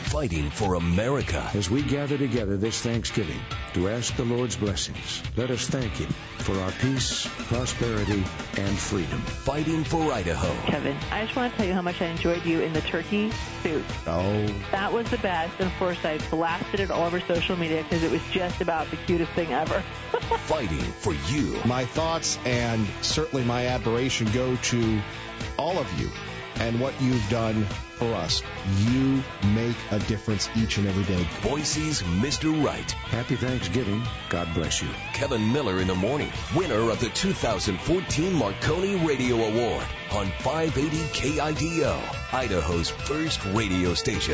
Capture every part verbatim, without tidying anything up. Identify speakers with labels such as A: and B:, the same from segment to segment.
A: fighting for America.
B: As we gather together this Thanksgiving to ask the Lord's blessings, let us thank Him for our peace, prosperity, and freedom.
A: Fighting for Idaho.
C: Kevin, I just want to tell you how much I enjoyed you in the turkey suit.
B: Oh.
C: That was the best, and of course I blasted it all over social media because it was just about the cutest thing ever.
A: Fighting for you.
D: My thoughts and certainly my admiration go to all of you and what you've done for us. You make a difference each and every day.
A: Boise's Mister Right.
B: Happy Thanksgiving. God bless you.
A: Kevin Miller in the Morning, winner of the two thousand fourteen Marconi Radio Award on five eighty K I D O, Idaho's first radio station.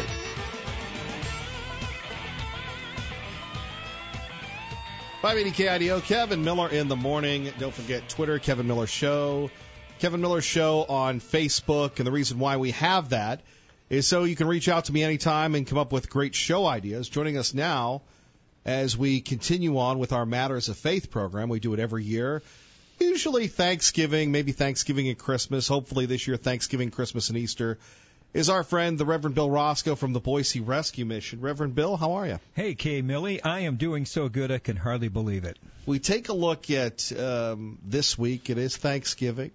D: five eighty K I D O, Kevin Miller in the Morning. Don't forget Twitter, Kevin Miller Show. Kevin Miller Show on Facebook. And the reason why we have that is so you can reach out to me anytime and come up with great show ideas. Joining us now as we continue on with our Matters of Faith program. We do it every year. Usually Thanksgiving, maybe Thanksgiving and Christmas. Hopefully this year Thanksgiving, Christmas, and Easter is our friend, the Reverend Bill Roscoe from the Boise Rescue Mission. Reverend Bill, how are you?
E: Hey, Kay Millie. I am doing so good I can hardly believe it.
D: We take a look at um, this week. It is Thanksgiving.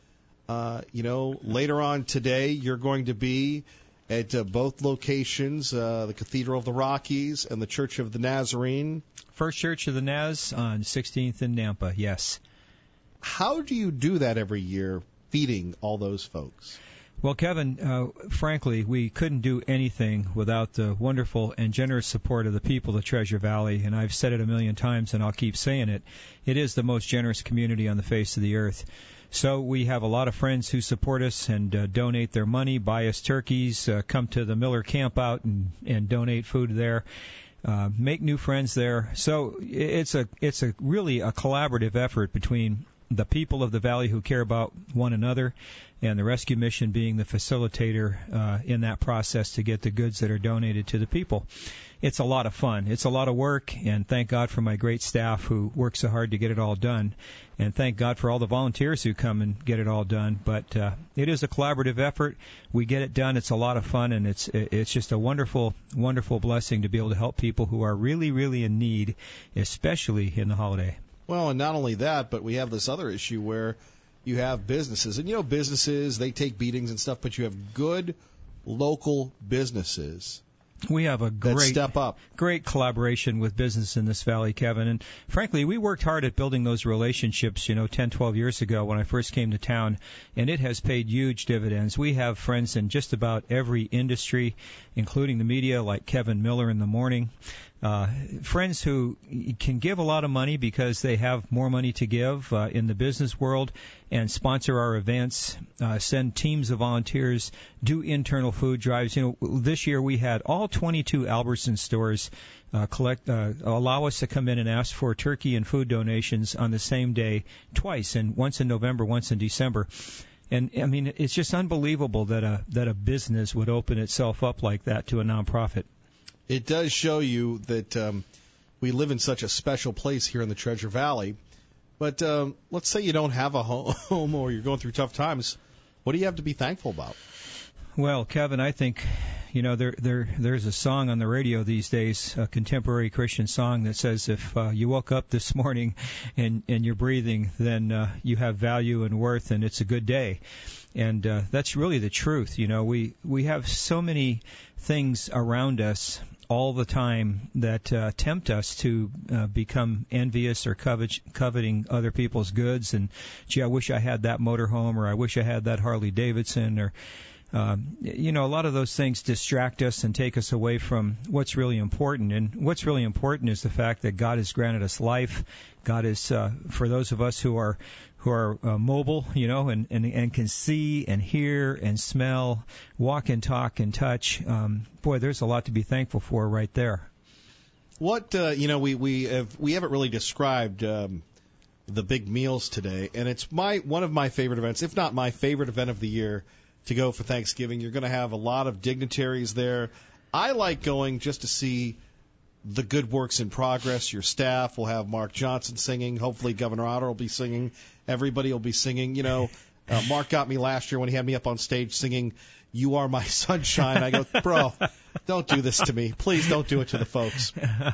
D: Uh, you know, later on today, you're going to be at uh, both locations, uh, the Cathedral of the Rockies and the Church of the Nazarene.
E: First Church of the Naz on sixteenth in Nampa, yes.
D: How do you do that every year, feeding all those folks?
E: Well, Kevin, uh, frankly, we couldn't do anything without the wonderful and generous support of the people of Treasure Valley, and I've said it a million times and I'll keep saying it. It is the most generous community on the face of the earth. So we have a lot of friends who support us and uh, donate their money, buy us turkeys, uh, come to the Miller Camp Out and, and donate food there, uh, make new friends there. So it's a it's a really a collaborative effort between the people of the valley who care about one another and the rescue mission being the facilitator uh, in that process to get the goods that are donated to the people. It's a lot of fun. It's a lot of work, and thank God for my great staff who work so hard to get it all done. And thank God for all the volunteers who come and get it all done. But uh, it is a collaborative effort. We get it done. It's a lot of fun, and it's it's just a wonderful, wonderful blessing to be able to help people who are really, really in need, especially in the holiday.
D: Well, and not only that, but we have this other issue where you have businesses. And, you know, businesses, they take beatings and stuff, but you have good local businesses.
E: We have a great
D: step up.
E: great collaboration with business in this valley, Kevin. And frankly, we worked hard at building those relationships, you know, ten, twelve years ago when I first came to town, and it has paid huge dividends. We have friends in just about every industry, including the media, like Kevin Miller in the Morning. Uh, friends who can give a lot of money because they have more money to give uh, in the business world and sponsor our events, uh, send teams of volunteers, do internal food drives. You know, this year we had all twenty-two Albertson stores uh, collect uh, allow us to come in and ask for turkey and food donations on the same day twice, and once in November, once in December. And I mean, it's just unbelievable that a that a business would open itself up like that to a nonprofit.
D: It does show you that um, we live in such a special place here in the Treasure Valley. But um, let's say you don't have a home or you're going through tough times. What do you have to be thankful about?
E: Well, Kevin, I think, you know, there there there's a song on the radio these days, a contemporary Christian song that says if uh, you woke up this morning and, and you're breathing, then uh, you have value and worth and it's a good day. And uh, that's really the truth. You know, we, we have so many things around us all the time that uh, tempt us to uh, become envious or covet, coveting other people's goods. And, gee, I wish I had that motorhome, or I wish I had that Harley Davidson, or Um, you know, a lot of those things distract us and take us away from what's really important. And what's really important is the fact that God has granted us life. God is, uh, for those of us who are who are uh, mobile, you know, and, and, and can see and hear and smell, walk and talk and touch. Um, boy, there's a lot to be thankful for right there.
D: What, uh, you know, we, we, have, we haven't really described um, the big meals today. And it's my one of my favorite events, if not my favorite event of the year, to go for Thanksgiving. You're going to have a lot of dignitaries there. I like going just to see the good works in progress. Your staff will have Mark Johnson singing. Hopefully Governor Otter will be singing. Everybody will be singing. You know, uh, Mark got me last year when he had me up on stage singing "You Are My Sunshine." I go, bro, Don't do this to me. Please don't do it to the folks.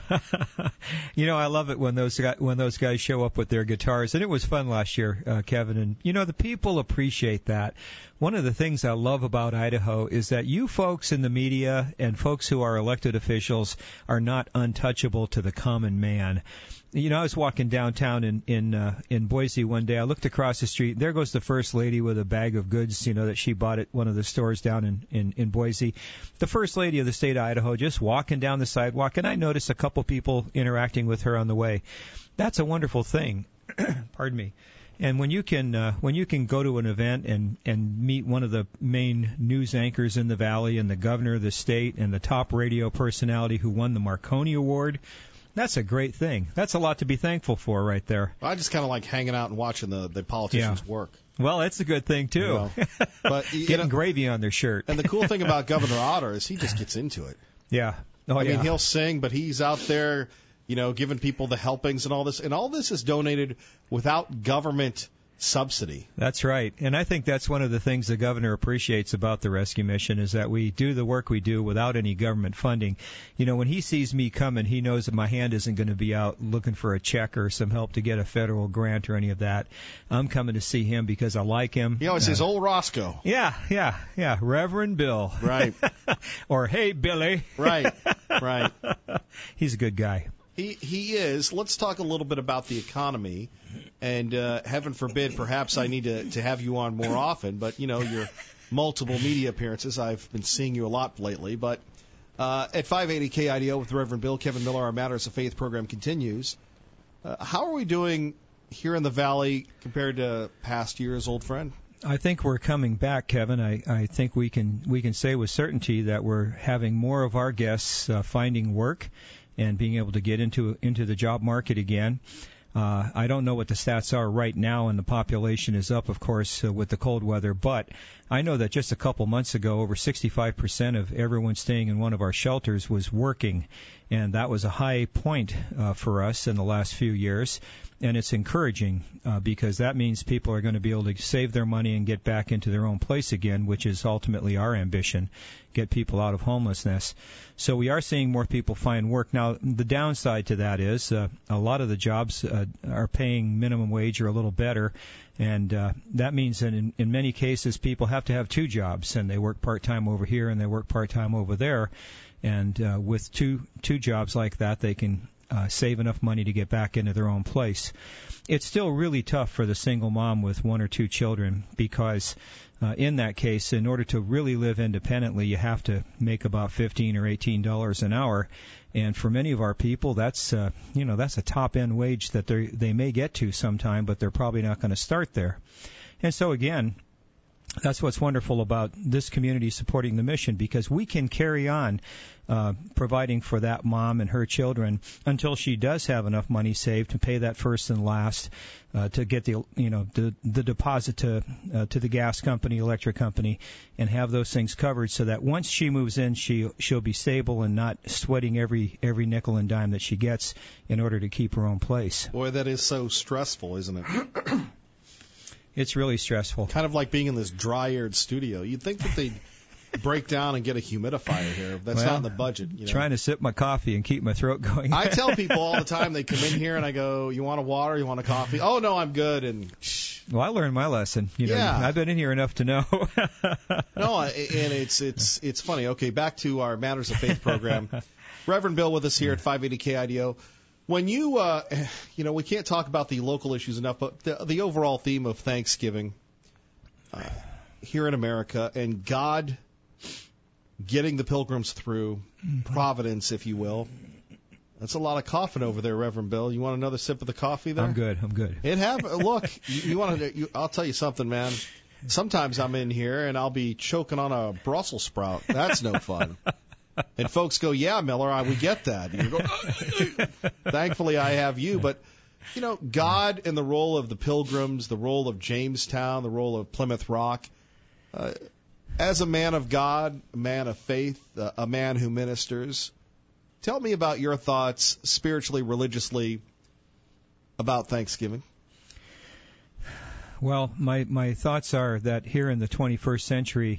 E: You know, I love it when those guys, when those guys show up with their guitars, and it was fun last year, uh, Kevin. And you know, the people appreciate that. One of the things I love about Idaho is that you folks in the media and folks who are elected officials are not untouchable to the common man. You know, I was walking downtown in in uh, in Boise one day. I looked across the street. There goes the first lady with a bag of goods, you know, that she bought at one of the stores down in, in, in Boise. The first lady of the state of Idaho just walking down the sidewalk, and I noticed a couple people interacting with her on the way. That's a wonderful thing. Pardon me. And when you can uh, when you can go to an event and, and meet one of the main news anchors in the valley and the governor of the state and the top radio personality who won the Marconi Award, that's a great thing. That's a lot to be thankful for right there.
D: I just kind of like hanging out and watching the, the politicians
E: yeah.
D: work.
E: Well, that's a good thing, too.
D: You know, but you
E: Getting
D: know,
E: gravy on their shirt.
D: And the cool thing about Governor Otter is he just gets into it.
E: Yeah. Oh,
D: I
E: yeah.
D: mean, he'll sing, but he's out there, you know, giving people the helpings and all this. And all this is donated without government subsidy.
E: That's right. And I think that's one of the things the governor appreciates about the rescue mission is that we do the work we do without any government funding. You know, when he sees me coming, he knows that my hand isn't going to be out looking for a check or some help to get a federal grant or any of that. I'm coming to see him because I like him.
D: He always
E: uh,
D: says, old Roscoe.
E: Yeah, yeah, yeah. Reverend Bill.
D: Right.
E: Or, hey, Billy.
D: Right, right.
E: He's a good guy.
D: He he is. Let's talk a little bit about the economy. And uh, heaven forbid, perhaps I need to, to have you on more often. But, you know, your multiple media appearances, I've been seeing you a lot lately. But uh, at five eighty K I D O with Reverend Bill, Kevin Miller, our Matters of Faith program continues. Uh, how are we doing here in the Valley compared to past years, old friend?
E: I think we're coming back, Kevin. I, I think we can we can say with certainty that we're having more of our guests uh, finding work and being able to get into into the job market again. Uh, I don't know what the stats are right now, and the population is up, of course, uh, with the cold weather. But I know that just a couple months ago, over sixty-five percent of everyone staying in one of our shelters was working, and that was a high point uh, for us in the last few years. And it's encouraging uh, because that means people are going to be able to save their money and get back into their own place again, which is ultimately our ambition, get people out of homelessness. So we are seeing more people find work. Now, the downside to that is uh, a lot of the jobs uh, are paying minimum wage or a little better, and uh, that means that in, in many cases people have to have two jobs, and they work part-time over here and they work part-time over there. And uh, with two two jobs like that, they can Uh, save enough money to get back into their own place. It's still really tough for the single mom with one or two children because uh, in that case, in order to really live independently, you have to make about fifteen or eighteen dollars an hour. And for many of our people, that's uh, you know that's a top end wage that they they may get to sometime, but they're probably not going to start there. And so again, that's what's wonderful about this community supporting the mission, because we can carry on uh, providing for that mom and her children until she does have enough money saved to pay that first and last, uh, to get the you know the the deposit to uh, to the gas company, electric company, and have those things covered so that once she moves in, she she'll be stable and not sweating every every nickel and dime that she gets in order to keep her own place.
D: Boy, that is so stressful, isn't it?
E: It's really stressful.
D: Kind of like being in this dry-aired studio. You'd think that they'd break down and get a humidifier here. That's
E: well,
D: not in the budget. You know?
E: Trying to sip my coffee and keep my throat going.
D: I tell people all the time, they come in here and I go, you want a water? You want a coffee? Oh, no, I'm good. And
E: well, I learned my lesson. You know,
D: yeah.
E: I've been in here enough to know.
D: No, and it's it's it's funny. Okay, back to our Matters of Faith program. Reverend Bill with us here at five eighty K I D O. When you, uh, you know, we can't talk about the local issues enough, but the, the overall theme of Thanksgiving uh, here in America and God getting the pilgrims through, providence, if you will. That's a lot of coughing over there, Reverend Bill. You want another sip of the coffee there?
E: I'm good. I'm good.
D: It have look. You, you want to? You, I'll tell you something, man. Sometimes I'm in here and I'll be choking on a Brussels sprout. That's no fun. And folks go, yeah, Miller, I, we get that. And you go, thankfully, I have you. But, you know, God and the role of the Pilgrims, the role of Jamestown, the role of Plymouth Rock, uh, as a man of God, a man of faith, uh, a man who ministers, tell me about your thoughts spiritually, religiously about Thanksgiving.
E: Well, my, my thoughts are that here in the twenty-first century,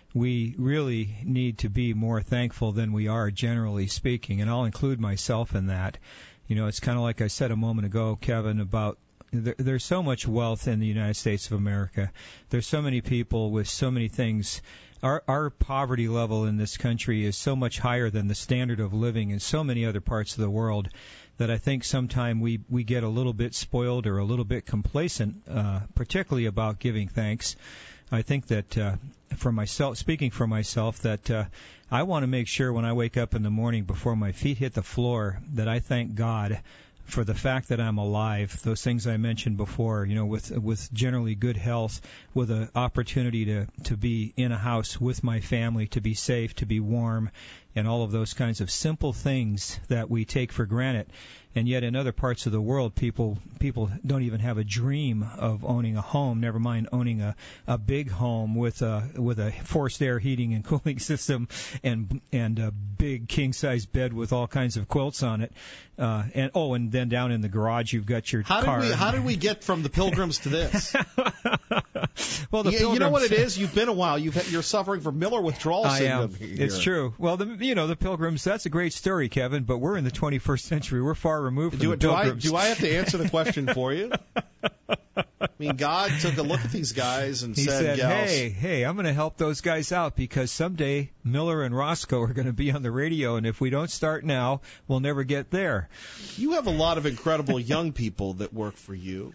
E: we really need to be more thankful than we are, generally speaking, and I'll include myself in that. You know, it's kind of like I said a moment ago, Kevin, about there, there's so much wealth in the United States of America. There's so many people with so many things. Our, our poverty level in this country is so much higher than the standard of living in so many other parts of the world that I think sometimes we, we get a little bit spoiled or a little bit complacent, uh, particularly about giving thanks. I think that uh, for myself, speaking for myself, that uh, I want to make sure when I wake up in the morning before my feet hit the floor that I thank God for the fact that I'm alive, those things I mentioned before, you know, with with generally good health, with an opportunity to, to be in a house with my family, to be safe, to be warm, and all of those kinds of simple things that we take for granted. And yet in other parts of the world, people people don't even have a dream of owning a home, never mind owning a, a big home with a with a forced air heating and cooling system and and a big king-size bed with all kinds of quilts on it. Uh, and oh, and then down in the garage you've got your
D: how
E: car.
D: Did we, how did we get from the Pilgrims to this?
E: Well, the
D: you,
E: Pilgrims,
D: you know what it is? You've been a while. You've had, you're suffering from Miller withdrawal
E: I
D: syndrome.
E: am.
D: Here.
E: It's true. Well, the, you know, the Pilgrims, that's a great story, Kevin, but we're in the twenty-first century. We're far removed from
D: do,
E: the
D: do
E: Pilgrims.
D: I, do I have to answer the question for you? I mean, God took a look at these guys and
E: he
D: said,
E: said,
D: Gals,
E: hey, hey, I'm going to help those guys out because someday Miller and Roscoe are going to be on the radio, and if we don't start now, we'll never get there.
D: You have a lot of incredible young people that work for you.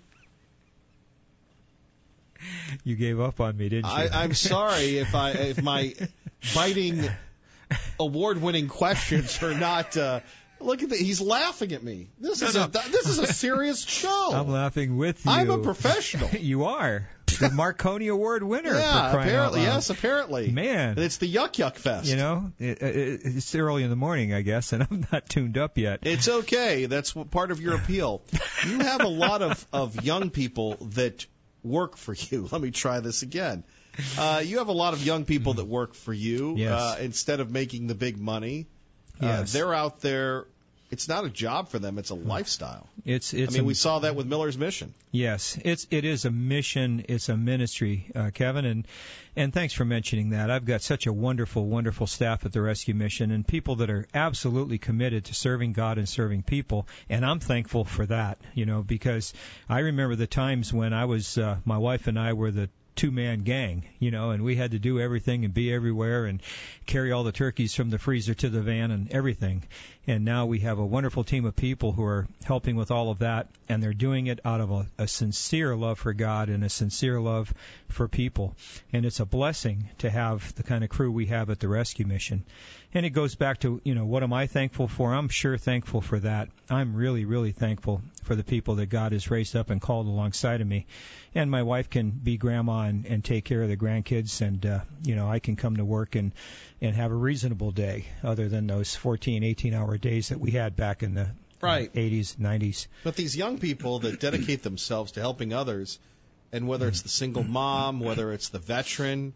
E: You gave up on me, didn't you?
D: I, I'm sorry if I if my biting, award-winning questions are not. Uh, look at that! He's laughing at me. This
E: No,
D: is
E: no.
D: a this is a serious show.
E: I'm laughing with you.
D: I'm a professional.
E: You are the Marconi Award winner.
D: Yeah,
E: for crying
D: apparently.
E: out loud.
D: Yes, apparently.
E: Man,
D: And it's the Yuck Yuck Fest.
E: you know, it, it, it's early in the morning, I guess, and I'm not tuned up yet.
D: It's okay. That's what- part of your appeal. You have a lot of, of young people that work for you. Let me try this again. Uh, you have a lot of young people that work for you.
E: Yes.
D: Uh, instead of making the big money, uh,
E: Yes.
D: they're out there. It's not a job for them. It's a lifestyle.
E: It's it's.
D: I mean,
E: a,
D: we saw that with Miller's Mission.
E: Yes, it's it is a mission. It's a ministry, uh, Kevin, and and thanks for mentioning that. I've got such a wonderful, wonderful staff at the Rescue Mission and people that are absolutely committed to serving God and serving people, and I'm thankful for that. You know, because I remember the times when I was, uh, my wife and I were the two-man gang, you know, and we had to do everything and be everywhere and carry all the turkeys from the freezer to the van and everything. And now we have a wonderful team of people who are helping with all of that, and they're doing it out of a, a sincere love for God and a sincere love for people. And it's a blessing to have the kind of crew we have at the Rescue Mission. And it goes back to, you know, what am I thankful for? I'm sure thankful for that. I'm really, really thankful for the people that God has raised up and called alongside of me. And my wife can be grandma and, and take care of the grandkids, and, uh, you know, I can come to work and, and have a reasonable day other than those fourteen, eighteen-hour days that we had back in the
D: Right.
E: eighties, nineties.
D: But these young people that dedicate themselves to helping others, and whether it's the single mom, whether it's the veteran,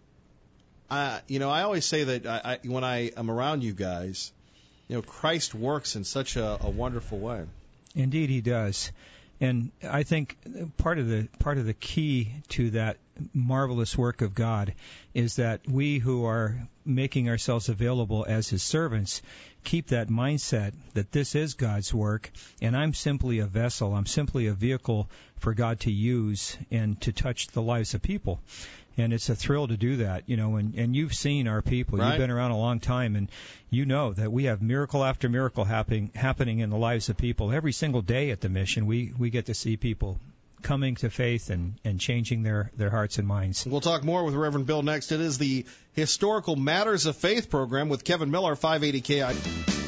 D: uh, you know, I always say that I, I, when I am around you guys, you know, Christ works in such a, a wonderful way.
E: Indeed, he does. And I think part of the part of the key to that marvelous work of God is that we who are making ourselves available as his servants keep that mindset that this is God's work and I'm simply a vessel. I'm simply a vehicle for God to use and to touch the lives of people. And it's a thrill to do that, you know, and, and you've seen our people.
D: Right.
E: You've been around a long time, and you know that we have miracle after miracle happening happening in the lives of people. Every single day at the mission, we, we get to see people coming to faith and, and changing their, their hearts and minds.
D: We'll talk more with Reverend Bill next. It is the Historical Matters of Faith program with Kevin Miller, five eighty K I D.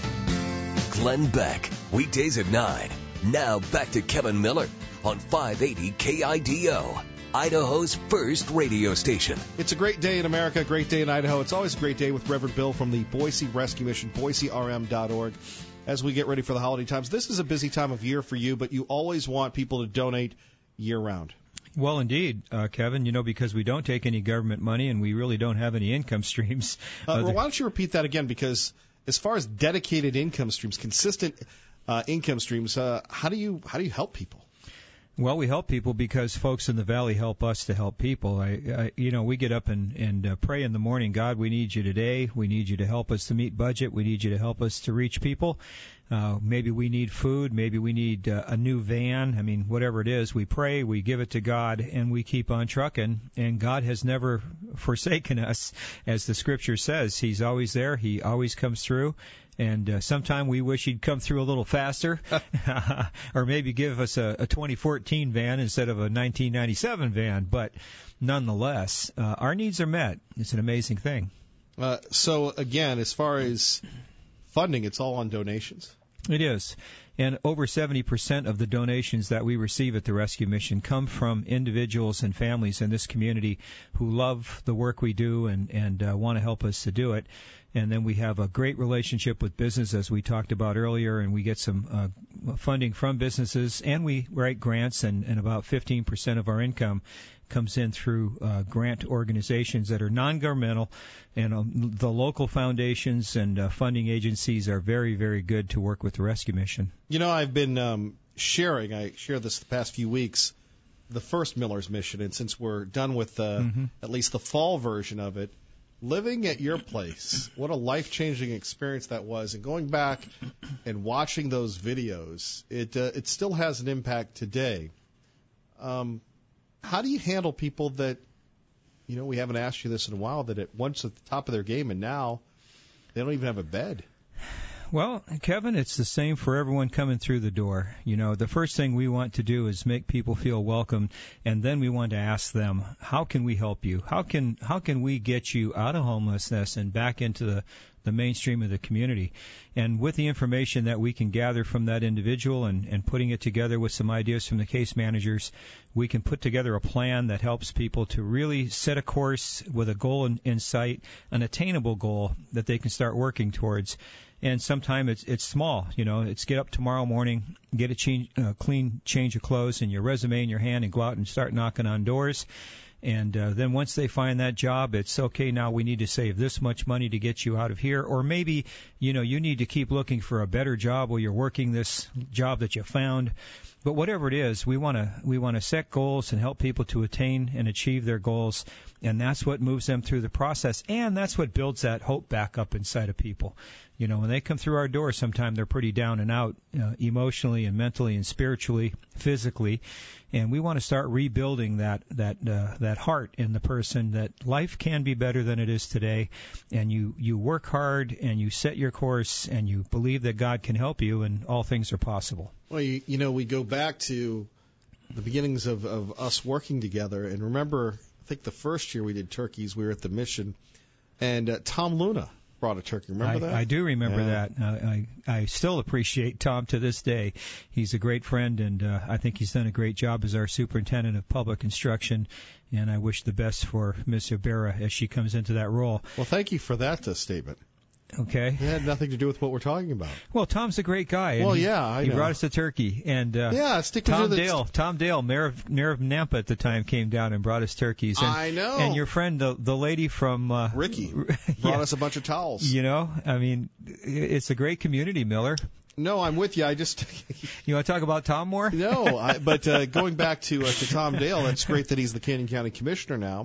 A: Glenn Beck, weekdays at nine. Now back to Kevin Miller on five eighty K I D O, Idaho's first radio station.
D: It's a great day in America, a great day in Idaho. It's always a great day with Reverend Bill from the Boise Rescue Mission, boise r m dot org. As we get ready for the holiday times, this is a busy time of year for you, but you always want people to donate year-round.
E: Well, indeed, uh, Kevin, you know, because we don't take any government money and we really don't have any income streams.
D: Uh,
E: Uh,
D: well, why don't you repeat that again? Because as far as dedicated income streams, consistent uh, income streams, uh, how do you how do you help people?
E: Well, we help people because folks in the valley help us to help people. I, I you know, we get up and and uh, pray in the morning. God, we need you today. We need you to help us to meet budget. We need you to help us to reach people. Uh, maybe we need food. Maybe we need uh, a new van. I mean, whatever it is, we pray, we give it to God, and we keep on trucking. And God has never forsaken us, as the Scripture says. He's always there. He always comes through. And uh, sometime we wish he'd come through a little faster, or maybe give us a, a twenty fourteen van instead of a nineteen ninety-seven van. But nonetheless, uh, our needs are met. It's an amazing thing.
D: Uh, so, again, as far as funding, it's all on donations?
E: It is. And over seventy percent of the donations that we receive at the Rescue Mission come from individuals and families in this community who love the work we do and, and uh, want to help us to do it. And then we have a great relationship with business, as we talked about earlier, and we get some uh, funding from businesses, and we write grants, and, and about fifteen percent of our income comes in through uh, grant organizations that are non-governmental, and um, the local foundations and uh, funding agencies are very, very good to work with the Rescue Mission.
D: You know, I've been um, sharing, I shared this the past few weeks, the first Miller's Mission, and since we're done with uh, mm-hmm. at least the fall version of it, living at your place, what a life-changing experience that was. And going back and watching those videos, it uh, it still has an impact today. Um, how do you handle people that, you know, we haven't asked you this in a while, that at once at the top of their game and now they don't even have a bed?
E: Well, Kevin, it's the same for everyone coming through the door. You know, the first thing we want to do is make people feel welcome, and then we want to ask them, how can we help you? How can how can we get you out of homelessness and back into the, the mainstream of the community? And with the information that we can gather from that individual and, and putting it together with some ideas from the case managers, we can put together a plan that helps people to really set a course with a goal in, in sight, an attainable goal that they can start working towards. And sometimes it's it's small, you know. It's get up tomorrow morning, get a change, uh, clean change of clothes and your resume in your hand, and go out and start knocking on doors. And uh, then once they find that job, it's okay. Now we need to save this much money to get you out of here, or maybe you know you need to keep looking for a better job while you're working this job that you found. But whatever it is, we want to we want to set goals and help people to attain and achieve their goals, and that's what moves them through the process, and that's what builds that hope back up inside of people. You know, when they come through our door, sometimes they're pretty down and out uh, emotionally and mentally and spiritually, physically, and we want to start rebuilding that that uh, that heart in the person that life can be better than it is today, and you you work hard and you set your course and you believe that God can help you, and all things are possible.
D: Well, you, you know, we go back to the beginnings of, of us working together, and remember, I think the first year we did turkeys, we were at the mission, and uh, Tom Luna brought a turkey. Remember
E: I,
D: that?
E: I do remember
D: yeah.
E: that. Uh, I I still appreciate Tom to this day. He's a great friend, and uh, I think he's done a great job as our superintendent of public instruction. And I wish the best for Miss Ibarra as she comes into that role.
D: Well, thank you for that uh, statement.
E: Okay.
D: It had nothing to do with what we're talking about.
E: Well, Tom's a great guy. And
D: well,
E: he,
D: yeah, I
E: he
D: know.
E: brought us a turkey, and uh,
D: yeah, stick
E: Tom
D: with
E: Dale, Tom Dale, mayor of, mayor of Nampa at the time, came down and brought us turkeys. And,
D: I know.
E: And your friend, the the lady from uh,
D: Ricky, brought
E: yeah,
D: us a bunch of towels.
E: You know, I mean, it's a great community, Miller.
D: No, I'm with you. I just
E: you want to talk about Tom more?
D: No, I, but uh, going back to uh, to Tom Dale, that's great that he's the Canyon County Commissioner now,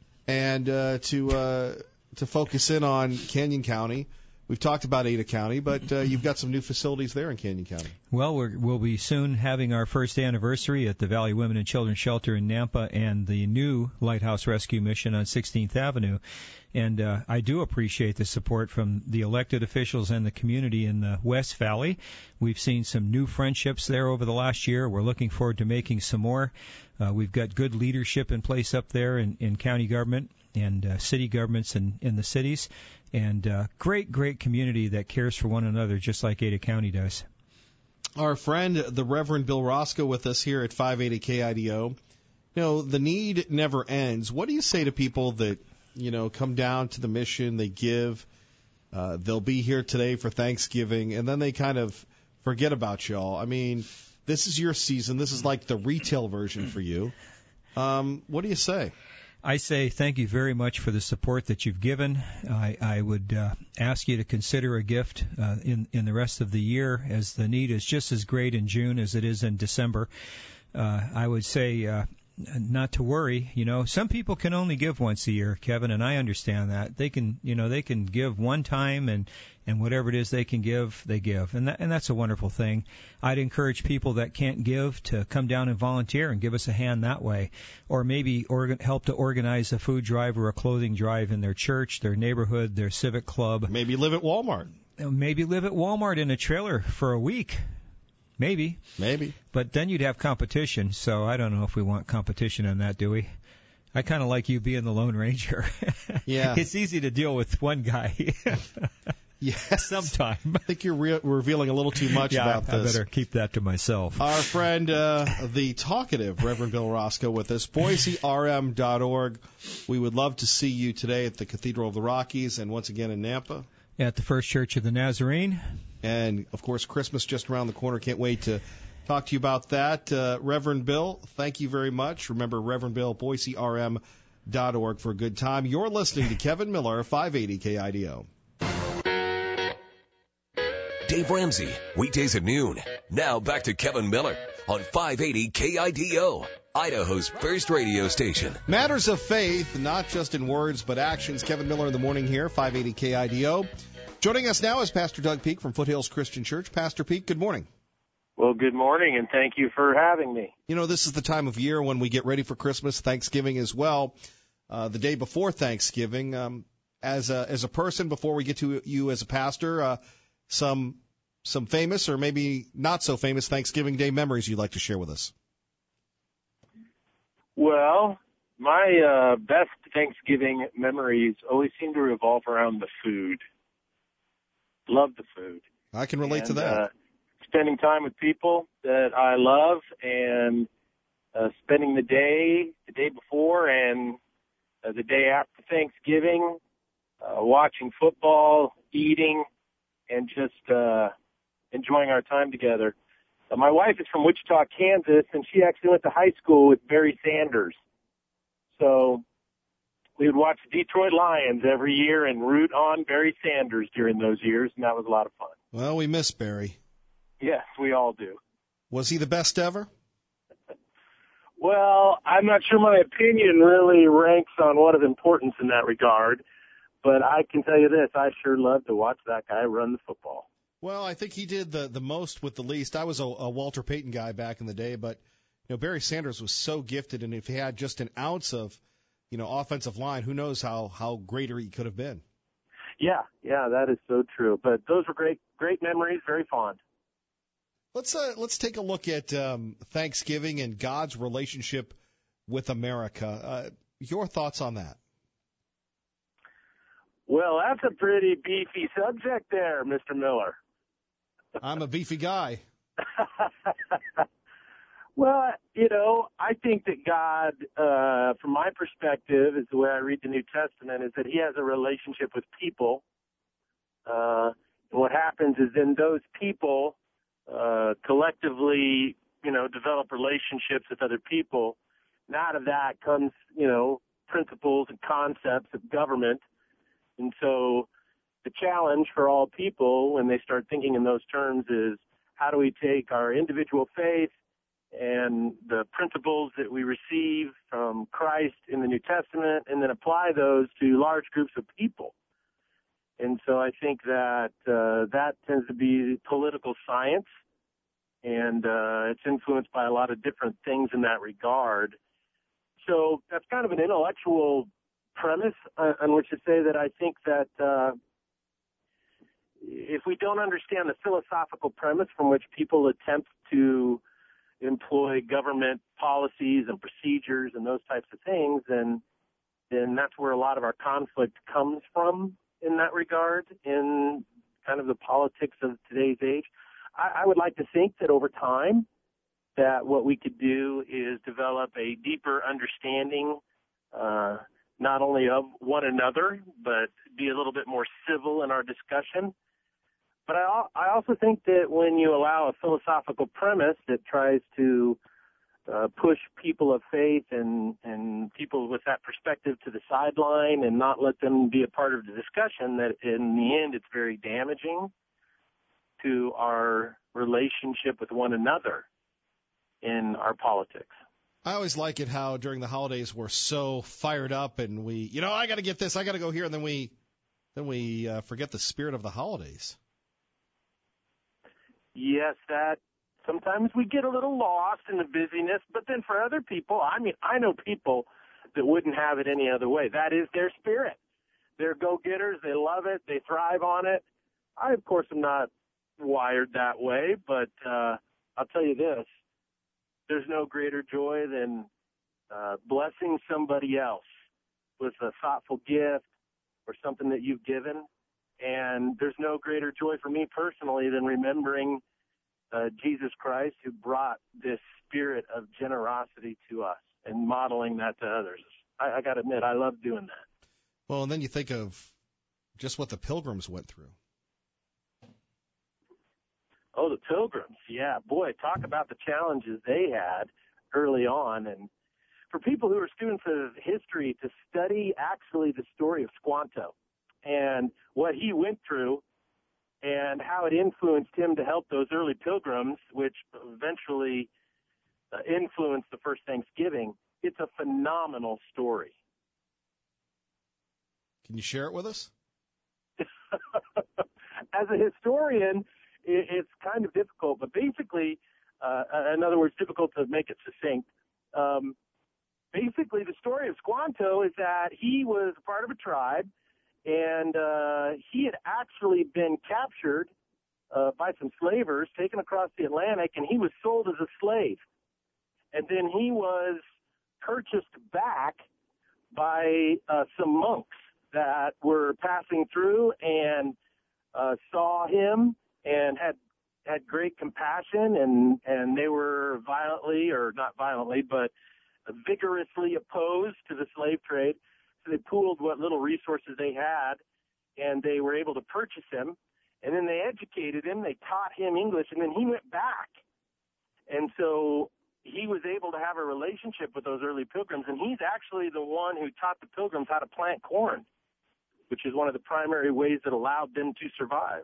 D: and uh, to uh, to focus in on Canyon County. We've talked about Ada County, but uh, you've got some new facilities there in Canyon County.
E: Well, we're, we'll be soon having our first anniversary at the Valley Women and Children's Shelter in Nampa and the new Lighthouse Rescue Mission on sixteenth Avenue. And uh, I do appreciate the support from the elected officials and the community in the West Valley. We've seen some new friendships there over the last year. We're looking forward to making some more. Uh, we've got good leadership in place up there in, in county government and uh, city governments in, in the cities. And uh, great, great community that cares for one another just like Ada County does.
D: Our friend, the Reverend Bill Roscoe, with us here at five eighty K I D O. You know, the need never ends. What do you say to people that, you know, come down to the mission, they give, uh, they'll be here today for Thanksgiving, and then they kind of forget about y'all? I mean, this is your season. This is like the retail version for you. Um, what do you say?
E: I say thank you very much for the support that you've given. I, I would uh, ask you to consider a gift uh, in, in the rest of the year, as the need is just as great in June as it is in December. uh, I would say uh, not to worry. You know, some people can only give once a year, Kevin, and I understand that. They can, you know, they can give one time, and and whatever it is they can give, they give, and that, and that's a wonderful thing. I'd encourage people that can't give to come down and volunteer and give us a hand that way, or maybe organ, help to organize a food drive or a clothing drive in their church, their neighborhood, their civic club.
D: Maybe live at Walmart.
E: Maybe live at Walmart in a trailer for a week. Maybe.
D: Maybe.
E: But then you'd have competition, so I don't know if we want competition on that, do we? I kind of like you being the Lone Ranger.
D: Yeah.
E: It's easy to deal with one guy.
D: Yes.
E: Sometime.
D: I think you're re- revealing a little too much
E: yeah,
D: about this.
E: I better keep that to myself.
D: Our friend, uh, the talkative Reverend Bill Roscoe with us, Boise R M dot org. We would love to see you today at the Cathedral of the Rockies and once again in Nampa.
E: At the First Church of the Nazarene.
D: And, of course, Christmas just around the corner. Can't wait to talk to you about that. Uh, Reverend Bill, thank you very much. Remember, Reverend Bill, Boise R M dot org for a good time. You're listening to Kevin Miller, five eighty K I D O.
A: Dave Ramsey, weekdays at noon. Now back to Kevin Miller on five eighty K I D O, Idaho's first radio station.
D: Matters of faith, not just in words but actions. Kevin Miller in the morning here, five eighty K I D O. Joining us now is Pastor Doug Peak from Foothills Christian Church. Pastor Peak, good morning.
F: Well, good morning, and thank you for having me.
D: You know, this is the time of year when we get ready for Christmas, Thanksgiving as well. Uh, the day before Thanksgiving, um, as a as a person, before we get to you as a pastor, uh, some some famous or maybe not so famous Thanksgiving Day memories you'd like to share with us.
F: Well, my uh, best Thanksgiving memories always seem to revolve around the food. Love the food.
D: I can relate
F: and,
D: to that.
F: Uh, spending time with people that I love and uh, spending the day, the day before and uh, the day after Thanksgiving, uh, watching football, eating, and just uh, enjoying our time together. Uh, my wife is from Wichita, Kansas, and she actually went to high school with Barry Sanders. So we would watch the Detroit Lions every year and root on Barry Sanders during those years, and that was a lot of fun.
D: Well, we miss Barry.
F: Yes, we all do.
D: Was he the best ever?
F: Well, I'm not sure my opinion really ranks on what of importance in that regard, but I can tell you this, I sure love to watch that guy run the football.
D: Well, I think he did the, the most with the least. I was a, a Walter Payton guy back in the day, but you know Barry Sanders was so gifted, and if he had just an ounce of you know offensive line, who knows how, how greater he could have been.
F: Yeah, yeah, that is so true. But those were great great memories, very fond.
D: Let's uh, let's take a look at um, Thanksgiving and God's relationship with America. Uh, your thoughts on that?
F: Well, that's a pretty beefy subject there, Mister Miller.
D: I'm a beefy guy.
F: Well, you know, I think that God, uh, from my perspective, is the way I read the New Testament, is that he has a relationship with people. Uh, and what happens is then those people uh, collectively, you know, develop relationships with other people. And out of that comes, you know, principles and concepts of government. And so the challenge for all people when they start thinking in those terms is how do we take our individual faith and the principles that we receive from Christ in the New Testament and then apply those to large groups of people. And so I think that uh, that tends to be political science, and uh, it's influenced by a lot of different things in that regard. So that's kind of an intellectual premise uh, on which to say that I think that uh, if we don't understand the philosophical premise from which people attempt to employ government policies and procedures and those types of things, then then that's where a lot of our conflict comes from in that regard, in kind of the politics of today's age. I, I would like to think that over time that what we could do is develop a deeper understanding uh, not only of one another, but be a little bit more civil in our discussion. But I, I also think that when you allow a philosophical premise that tries to uh, push people of faith and, and people with that perspective to the sideline and not let them be a part of the discussion, that in the end it's very damaging to our relationship with one another. in our politics.
D: I always like it how during the holidays we're so fired up and we, you know, I got to get this, I got to go here, and then we, then we uh, forget the spirit of the holidays.
F: Yes, that sometimes we get a little lost in the busyness, but then for other people, I mean, I know people that wouldn't have it any other way. That is their spirit. They're go-getters. They love it. They thrive on it. I, of course, am not wired that way, but uh, I'll tell you this. There's no greater joy than uh, blessing somebody else with a thoughtful gift or something that you've given. And there's no greater joy for me personally than remembering uh, Jesus Christ, who brought this spirit of generosity to us and modeling that to others. I, I got to admit, I love doing that.
D: Well, and then you think of just what the Pilgrims went through.
F: Oh, the Pilgrims. Yeah, boy, talk about the challenges they had early on. And for people who are students of history, to study actually the story of Squanto and what he went through and how it influenced him to help those early Pilgrims, which eventually uh, influenced the first Thanksgiving, it's a phenomenal story.
D: Can you share it with us?
F: As a historian, it's kind of difficult, but basically, uh, in other words, difficult to make it succinct. Um, basically, the story of Squanto is that he was a part of a tribe, and uh, he had actually been captured uh, by some slavers, taken across the Atlantic, and he was sold as a slave. And then he was purchased back by uh, some monks that were passing through and uh, saw him and had had great compassion, and, and they were violently, or not violently, but vigorously opposed to the slave trade. So they pooled what little resources they had, and they were able to purchase him. And then they educated him, they taught him English, and then he went back. And so he was able to have a relationship with those early Pilgrims, and he's actually the one who taught the Pilgrims how to plant corn, which is one of the primary ways that allowed them to survive.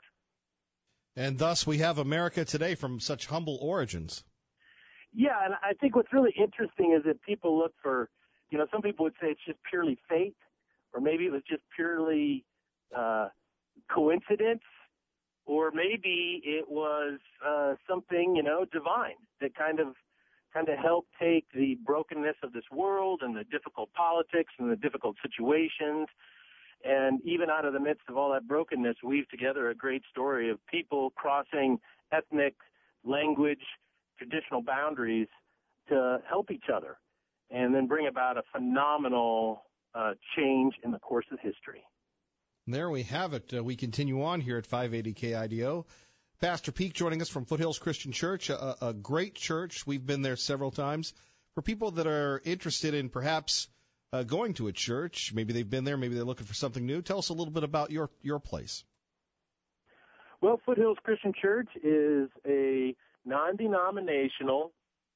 D: And thus we have America today from such humble origins.
F: Yeah, and I think what's really interesting is that people look for, you know, some people would say it's just purely fate, or maybe it was just purely uh, coincidence, or maybe it was uh, something, you know, divine that kind of kind of helped take the brokenness of this world and the difficult politics and the difficult situations, and even out of the midst of all that brokenness, weave together a great story of people crossing ethnic, language, traditional boundaries to help each other and then bring about a phenomenal uh, change in the course of history.
D: There we have it. Uh, we continue on here at five eighty K I D O. Pastor Peak joining us from Foothills Christian Church, a, a great church. We've been there several times. For people that are interested in perhaps Uh, going to a church, maybe they've been there, maybe they're looking for something new. Tell us a little bit about your, your place.
F: Well, Foothills Christian Church is a non-denominational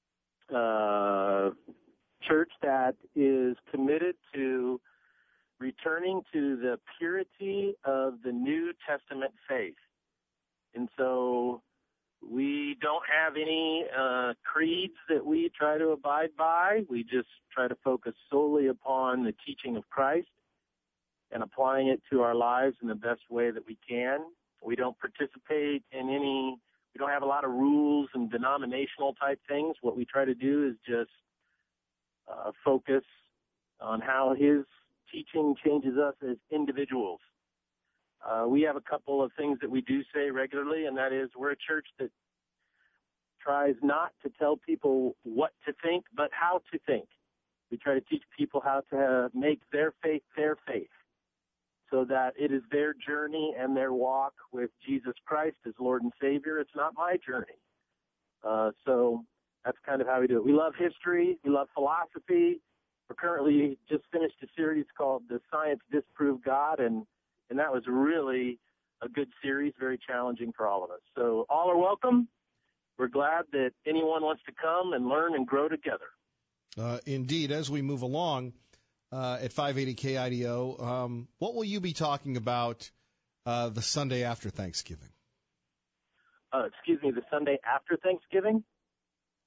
F: uh, church that is committed to returning to the purity of the New Testament faith. And so we don't have any uh, creeds that we try to abide by. We just try to focus solely upon the teaching of Christ and applying it to our lives in the best way that we can. We don't participate in any, we don't have a lot of rules and denominational type things. What we try to do is just uh, focus on how his teaching changes us as individuals. Uh, we have a couple of things that we do say regularly, and that is we're a church that tries not to tell people what to think, but how to think. We try to teach people how to make their faith their faith so that it is their journey and their walk with Jesus Christ as Lord and Savior. It's not my journey. Uh, so that's kind of how we do it. We love history. We love philosophy. We're currently just finished a series called The Science Disprove God, and And that was really a good series, very challenging for all of us. So all are welcome. We're glad that anyone wants to come and learn and grow together.
D: Uh, indeed, as we move along uh, at five eighty K I D O, um, what will you be talking about uh, the Sunday after Thanksgiving?
F: Uh, excuse me, the Sunday after Thanksgiving?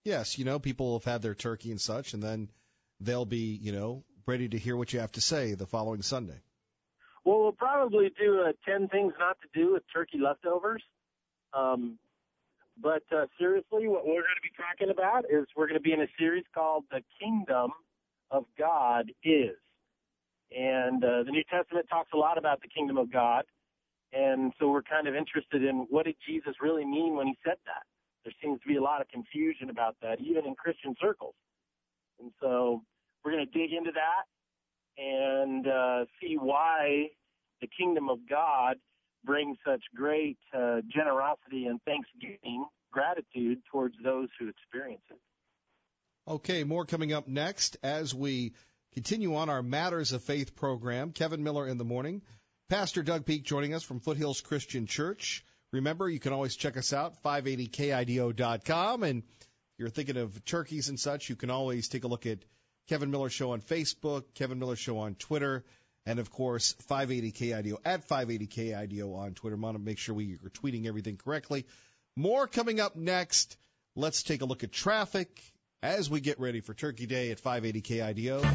D: Yes, you know, people have had their turkey and such, and then they'll be, you know, ready to hear what you have to say the following Sunday.
F: Well, we'll probably do uh, ten things not to do with turkey leftovers. Um, but uh, seriously, what we're going to be talking about is we're going to be in a series called The Kingdom of God Is. And uh, the New Testament talks a lot about the kingdom of God. And so we're kind of interested in what did Jesus really mean when he said that. There seems to be a lot of confusion about that, even in Christian circles. And so we're going to dig into that and uh, see why the kingdom of God brings such great uh, generosity and thanksgiving, gratitude towards those who experience it.
D: Okay, more coming up next as we continue on our Matters of Faith program. Kevin Miller in the morning. Pastor Doug Peak joining us from Foothills Christian Church. Remember, you can always check us out, five eighty K I D O dot com. And if you're thinking of turkeys and such, you can always take a look at Kevin Miller Show on Facebook, Kevin Miller Show on Twitter, and, of course, five eighty K I D O, at five eighty K I D O on Twitter. I want to make sure we are tweeting everything correctly. More coming up next. Let's take a look at traffic as we get ready for Turkey Day at five eighty K I D O.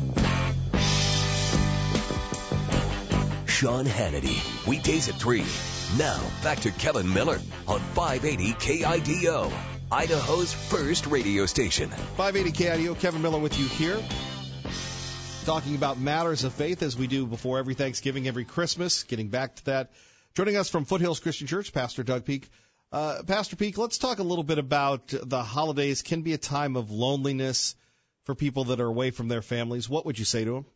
A: Sean Hannity, weekdays at three. Now, back to Kevin Miller on five eighty K I D O, Idaho's first radio station.
D: five eighty K I D O, Kevin Miller with you here, talking about matters of faith as we do before every Thanksgiving, every Christmas, getting back to that. Joining us from Foothills Christian Church, Pastor Doug Peak. Uh, Pastor Peak, let's talk a little bit about the holidays. Can be a time of loneliness for people that are away from their families. What would you say to them?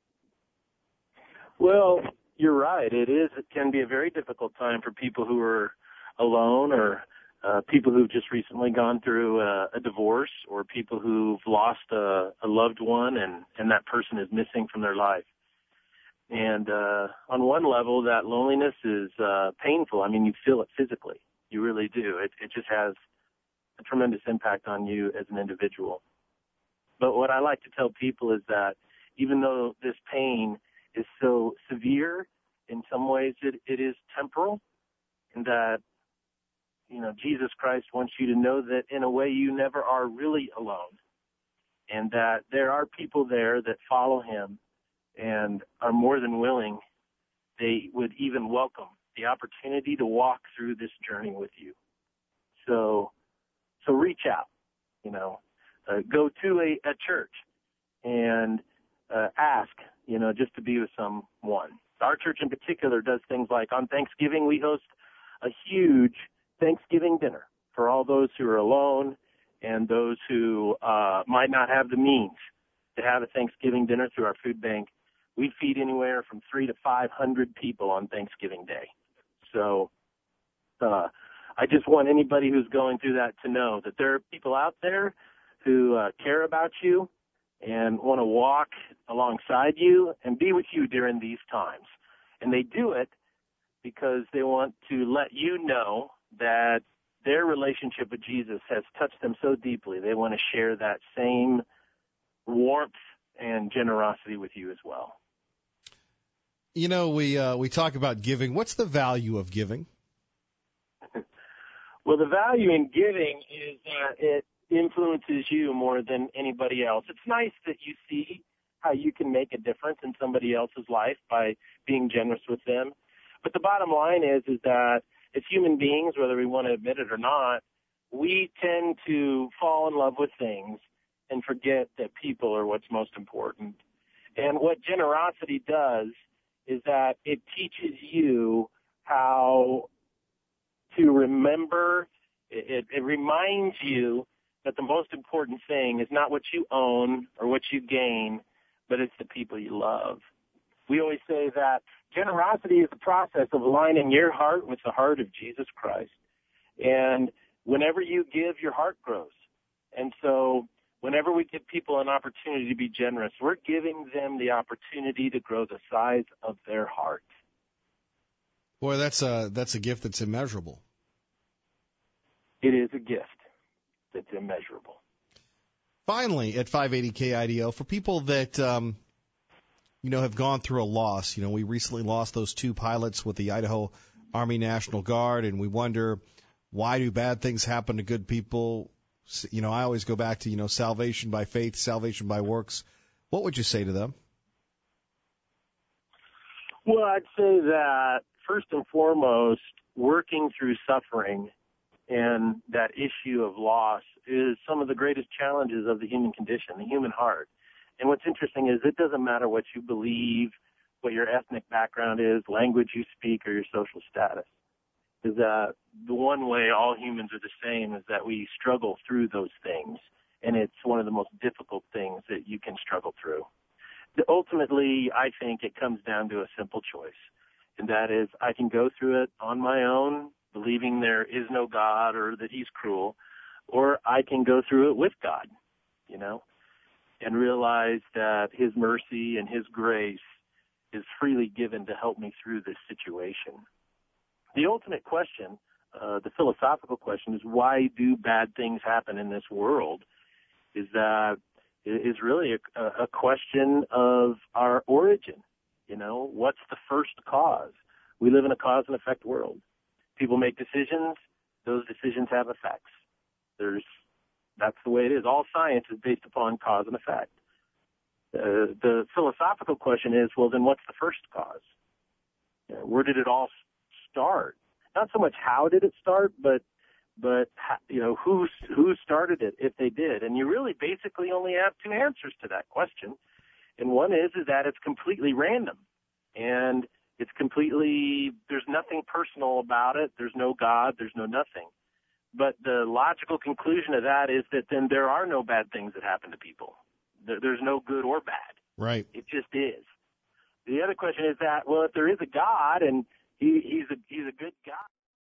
F: Well, you're right. It is. It can be a very difficult time for people who are alone, or uh, people who've just recently gone through a, a divorce, or people who've lost a, a loved one, and, and that person is missing from their life. And uh, on one level, that loneliness is uh, painful. I mean, you feel it physically. You really do. It, it just has a tremendous impact on you as an individual. But what I like to tell people is that even though this pain is so severe, in some ways it, it is temporal, and that, you know, Jesus Christ wants you to know that in a way you never are really alone, and that there are people there that follow him and are more than willing. They would even welcome the opportunity to walk through this journey with you. So, so reach out, you know, uh, go to a, a church and uh, ask, you know, just to be with someone. Our church in particular does things like on Thanksgiving, we host a huge Thanksgiving dinner for all those who are alone and those who uh, might not have the means to have a Thanksgiving dinner through our food bank. We feed anywhere from three to five hundred people on Thanksgiving Day. So uh, I just want anybody who's going through that to know that there are people out there who uh, care about you and want to walk alongside you and be with you during these times. And they do it because they want to let you know that their relationship with Jesus has touched them so deeply. They want to share that same warmth and generosity with you as well.
D: You know, we uh, we talk about giving. What's the value of giving?
F: Well, the value in giving is that it influences you more than anybody else. It's nice that you see how you can make a difference in somebody else's life by being generous with them. But the bottom line is, is that as human beings, whether we want to admit it or not, we tend to fall in love with things and forget that people are what's most important. And what generosity does is that it teaches you how to remember, it, it reminds you that the most important thing is not what you own or what you gain, but it's the people you love. We always say that generosity is the process of aligning your heart with the heart of Jesus Christ. And whenever you give, your heart grows. And so whenever we give people an opportunity to be generous, we're giving them the opportunity to grow the size of their heart.
D: Boy, that's a, that's a gift that's immeasurable.
F: It is a gift that's immeasurable.
D: Finally, at five eighty K I D O, for people that, um, you know, have gone through a loss, you know, we recently lost those two pilots with the Idaho Army National Guard, and we wonder, why do bad things happen to good people? you know, I always go back to, you know, salvation by faith, salvation by works. What would you say to them?
F: Well, I'd say that first and foremost, working through suffering and that issue of loss is some of the greatest challenges of the human condition, the human heart. And what's interesting is it doesn't matter what you believe, what your ethnic background is, language you speak, or your social status. Is that the one way all humans are the same is that we struggle through those things, and it's one of the most difficult things that you can struggle through. Ultimately, I think it comes down to a simple choice, and that is I can go through it on my own, believing there is no God or that he's cruel, or I can go through it with God, you know, and realize that his mercy and his grace is freely given to help me through this situation. The ultimate question, uh, the philosophical question, is why do bad things happen in this world? Is that is really a, a question of our origin. You know, what's the first cause? We live in a cause and effect world. People make decisions. Those decisions have effects. There's that's the way it is. All science is based upon cause and effect. Uh, the philosophical question is, well, then what's the first cause? You know, where did it all start? Not so much how did it start, but but you know who who started it if they did. And you really basically only have two answers to that question. And one is is that it's completely random, and it's completely there's nothing personal about it. There's no God. There's no nothing. But the logical conclusion of that is that then there are no bad things that happen to people. There's no good or bad.
D: Right.
F: It just is. The other question is that, well, if there is a God and he, he's a he's a good God.